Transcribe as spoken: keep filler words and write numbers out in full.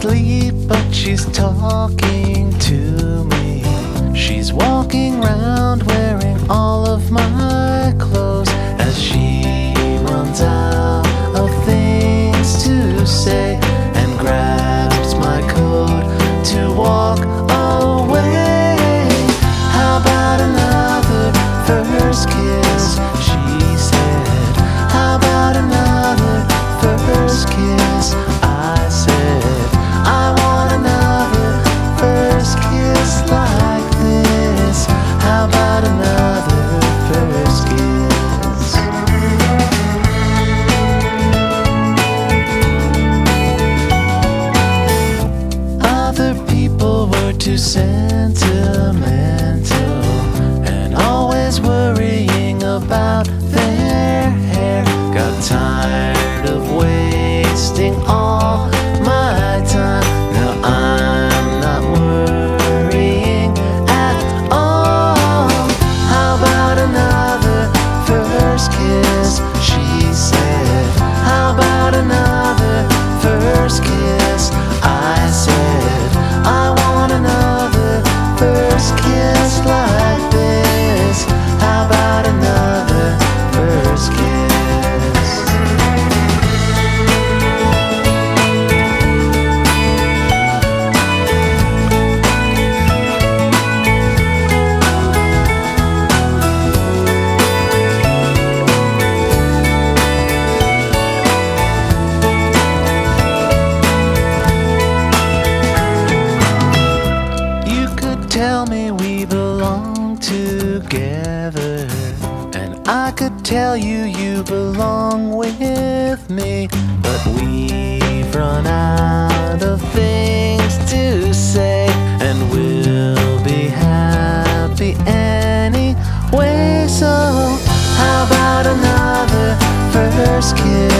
asleep, but she's talking to me. She's walking round wearing all of my clothes as she runs out of things to say and grabs my coat to walk away. How about another first kiss? She said. How about another first kiss? I said. I want another first kiss like this. How about another first kiss? Other people were too sentimental and always worrying about their hair. Got tired of wasting all my time. Now I'm not worrying at all. How about another first kiss? She said. How about another first kiss? I said. I want another first kiss like this. How about another first kiss? Tell me we belong together, and I could tell you you belong with me, but we've run out of things to say, and we'll be happy anyway. So how about another first kiss?